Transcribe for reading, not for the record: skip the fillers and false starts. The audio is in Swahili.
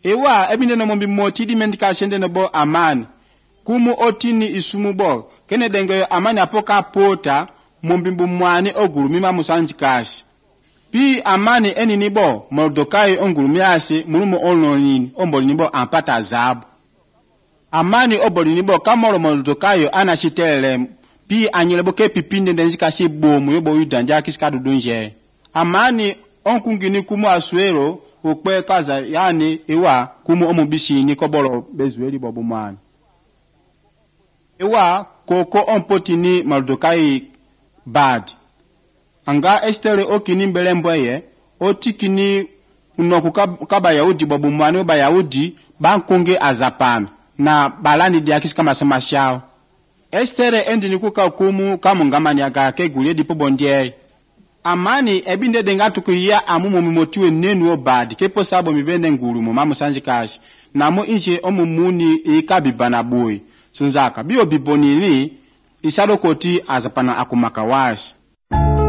Ewa ebinde no mombi moti di mendika shende no bo amani. Kumu otini isumu bo. Kene dengo amani apoka pota mombi mwani ogurumima musanjikashi. Pi amani eni nibo Mordekai ongurumiasi mulumu olonini omboli nibo ampata zabu. Amani oboli nibo kamoro Mordekai anashitelele. Pi anyelebo ke pipinde ndenzikasi bomu yobo udanja kiskadu dunje. Amani onkungini kumu asuero ukpe kaza yani ewa kumu omubisi ni kobolo bezueli bobu mani. Ewa koko ompoti ni Mordekai bad. Anga Estere okini mbelembweye otikini unoku kaba Yahudi bobu mani oba Yahudi bankunge azapana na balani diakisi kama samashao. Estere endi nikuka kumu kamungamani aga kegule dipo bondye. Amani ebinde dengatu kuya amumu mimotiwe nenu obadi kepo sabo mibende ngulumu mamu sanjikashi na mo inje omumuni ikabibana boy sunzaka biyo bibonini isado koti azapana akumakawashi.